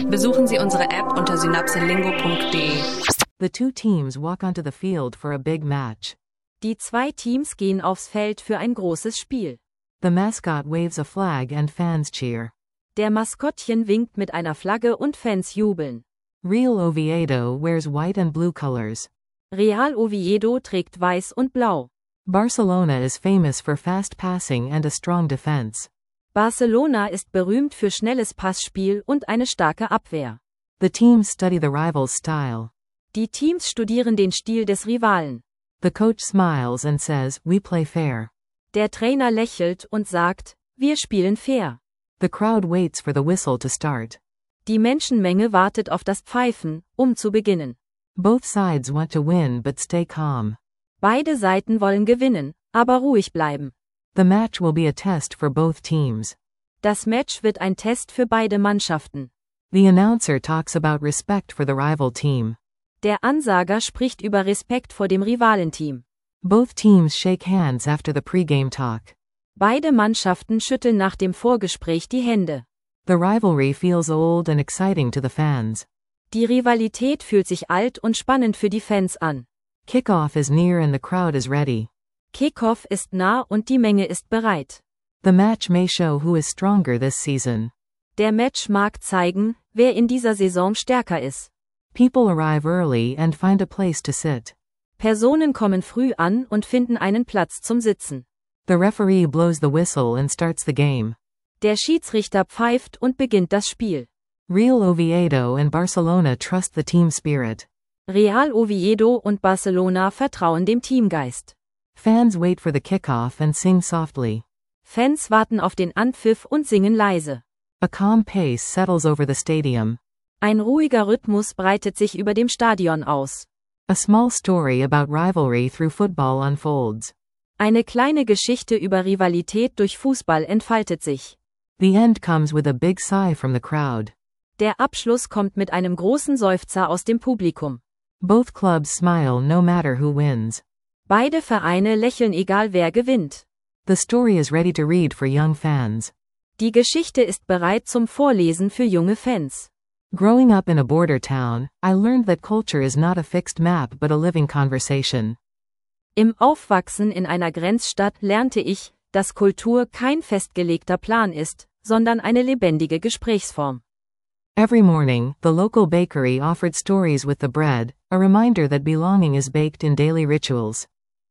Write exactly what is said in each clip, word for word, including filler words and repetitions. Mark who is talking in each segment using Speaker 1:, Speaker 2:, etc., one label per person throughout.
Speaker 1: Besuchen Sie unsere App unter synapselingo punkt de.
Speaker 2: The two teams walk onto the field for a big match.
Speaker 3: Die zwei Teams gehen aufs Feld für ein großes Spiel.
Speaker 2: The mascot waves a flag and fans cheer.
Speaker 3: Der Maskottchen winkt mit einer Flagge und Fans jubeln.
Speaker 2: Real Oviedo wears white and blue colors.
Speaker 3: Real Oviedo trägt weiß und blau.
Speaker 2: Barcelona is famous for fast passing and a strong defense.
Speaker 3: Barcelona ist berühmt für schnelles Passspiel und eine starke Abwehr.
Speaker 2: The teams study the rival's style.
Speaker 3: Die Teams studieren den Stil des Rivalen.
Speaker 2: The coach smiles and says, "We play fair."
Speaker 3: Der Trainer lächelt und sagt, wir spielen fair.
Speaker 2: The crowd waits for the whistle to start.
Speaker 3: Die Menschenmenge wartet auf das Pfeifen, um zu beginnen.
Speaker 2: Both sides want to win but stay calm.
Speaker 3: Beide Seiten wollen gewinnen, aber ruhig bleiben.
Speaker 2: The match will be a test for both teams.
Speaker 3: Das Match wird ein Test für beide Mannschaften.
Speaker 2: The announcer talks about respect for the rival team.
Speaker 3: Der Ansager spricht über Respekt vor dem Rivalenteam.
Speaker 2: Both teams shake hands after the pre-game talk.
Speaker 3: Beide Mannschaften schütteln nach dem Vorgespräch die Hände.
Speaker 2: The rivalry feels old and exciting to the fans.
Speaker 3: Die Rivalität fühlt sich alt und spannend für die Fans an.
Speaker 2: Kickoff is near and the crowd is ready.
Speaker 3: Kickoff ist nah und die Menge ist bereit.
Speaker 2: The match may show who is stronger this season.
Speaker 3: Der Match mag zeigen, wer in dieser Saison stärker ist.
Speaker 2: People arrive early and find a place to sit.
Speaker 3: Personen kommen früh an und finden einen Platz zum Sitzen.
Speaker 2: The referee blows the whistle and starts the game.
Speaker 3: Der Schiedsrichter pfeift und beginnt das Spiel.
Speaker 2: Real Oviedo and Barcelona trust the team spirit.
Speaker 3: Real Oviedo und Barcelona vertrauen dem Teamgeist.
Speaker 2: Fans wait for the kickoff and sing softly.
Speaker 3: Fans warten auf den Anpfiff und singen leise.
Speaker 2: A calm pace settles over the stadium.
Speaker 3: Ein ruhiger Rhythmus breitet sich über dem Stadion aus.
Speaker 2: A small story about rivalry through football unfolds.
Speaker 3: Eine kleine Geschichte über Rivalität durch Fußball entfaltet sich.
Speaker 2: The end comes with a big sigh from the crowd.
Speaker 3: Der Abschluss kommt mit einem großen Seufzer aus dem Publikum.
Speaker 2: Both clubs smile no matter who wins.
Speaker 3: Beide Vereine lächeln egal wer gewinnt.
Speaker 2: The story is ready to read for young fans.
Speaker 3: Die Geschichte ist bereit zum Vorlesen für junge Fans.
Speaker 2: Growing up in a border town, I learned that culture is not a fixed map but a living conversation.
Speaker 3: Im Aufwachsen in einer Grenzstadt lernte ich, dass Kultur kein festgelegter Plan ist, sondern eine lebendige Gesprächsform.
Speaker 2: Every morning, the local bakery offered stories with the bread, a reminder that belonging is baked in daily rituals.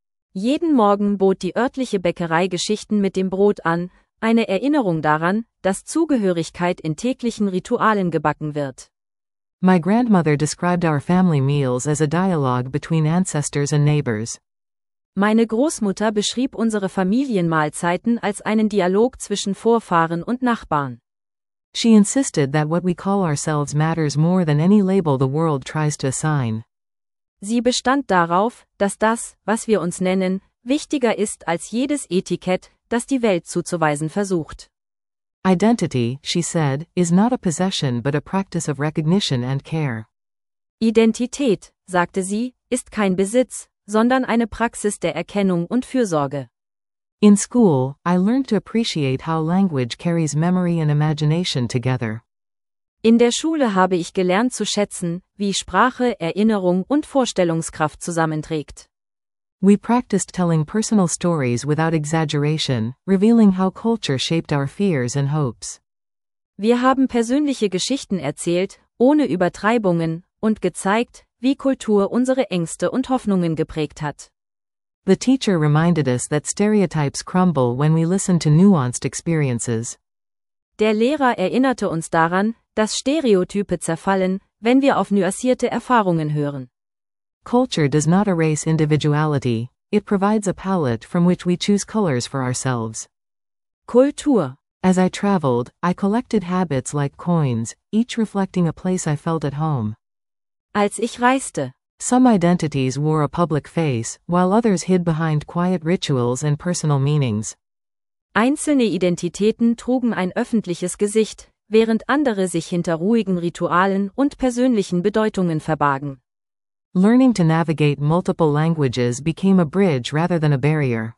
Speaker 3: Jeden Morgen bot die örtliche Bäckerei Geschichten mit dem Brot an, eine Erinnerung daran, dass Zugehörigkeit in täglichen Ritualen gebacken wird.
Speaker 2: My grandmother described our family meals as a dialogue between ancestors and neighbors.
Speaker 3: Meine Großmutter beschrieb unsere Familienmahlzeiten als einen Dialog zwischen Vorfahren und Nachbarn.
Speaker 2: She insisted that what we call ourselves matters more than any label the world tries to assign.
Speaker 3: Sie bestand darauf, dass das, was wir uns nennen, wichtiger ist als jedes Etikett, das die Welt zuzuweisen versucht.
Speaker 2: Identity, she said, is not a possession but a practice of recognition and care.
Speaker 3: Identität, sagte sie, ist kein Besitz, sondern eine Praxis der Erkennung und Fürsorge.
Speaker 2: In school, I learned to appreciate how language carries memory and imagination together.
Speaker 3: In der Schule habe ich gelernt zu schätzen, wie Sprache Erinnerung und Vorstellungskraft zusammenträgt.
Speaker 2: We practiced telling personal stories without exaggeration, revealing how culture shaped our fears and hopes.
Speaker 3: Wir haben persönliche Geschichten erzählt, ohne Übertreibungen, und gezeigt, wie Kultur unsere Ängste und Hoffnungen geprägt hat.
Speaker 2: The teacher reminded us that stereotypes crumble when we listen to nuanced experiences.
Speaker 3: Der Lehrer erinnerte uns daran, dass Stereotype zerfallen, wenn wir auf nuancierte Erfahrungen hören.
Speaker 2: Culture does not erase individuality, it provides a palette from which we choose colors for ourselves.
Speaker 3: Kultur.
Speaker 2: As I traveled, I collected habits like coins, each reflecting a place I felt at home.
Speaker 3: Als ich reiste.
Speaker 2: Some identities wore a public face, while others hid behind quiet rituals and personal meanings.
Speaker 3: Einzelne Identitäten trugen ein öffentliches Gesicht, während andere sich hinter ruhigen Ritualen und persönlichen Bedeutungen verbargen.
Speaker 2: Learning to navigate multiple languages became a bridge rather than a barrier.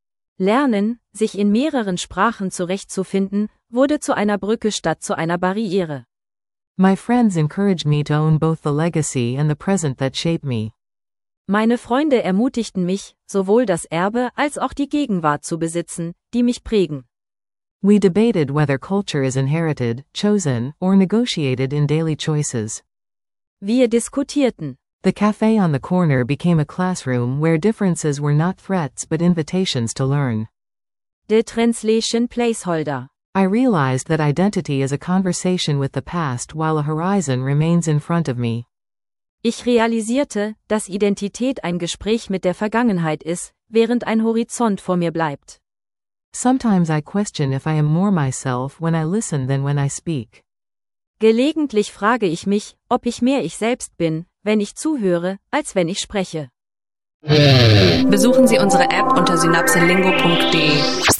Speaker 3: Lernen, sich in mehreren Sprachen zurechtzufinden, wurde zu einer Brücke statt zu einer Barriere.
Speaker 2: My friends encouraged me to own both the legacy and the present that shape me.
Speaker 3: Meine Freunde ermutigten mich, sowohl das Erbe als auch die Gegenwart zu besitzen, die mich prägen.
Speaker 2: We debated whether culture is inherited, chosen, or negotiated in daily choices.
Speaker 3: Wir diskutierten.
Speaker 2: The cafe on the corner became a classroom where differences were not threats but invitations to learn.
Speaker 3: The Translation Placeholder.
Speaker 2: I realized that identity is a conversation with the past while a horizon remains in front of me.
Speaker 3: Ich realisierte, dass Identität ein Gespräch mit der Vergangenheit ist, während ein Horizont vor mir bleibt.
Speaker 2: Sometimes I question if I am more myself when I listen than when I speak.
Speaker 3: Gelegentlich frage ich mich, ob ich mehr ich selbst bin, wenn ich zuhöre, als wenn ich spreche.
Speaker 1: Besuchen Sie unsere App unter synapselingo punkt de.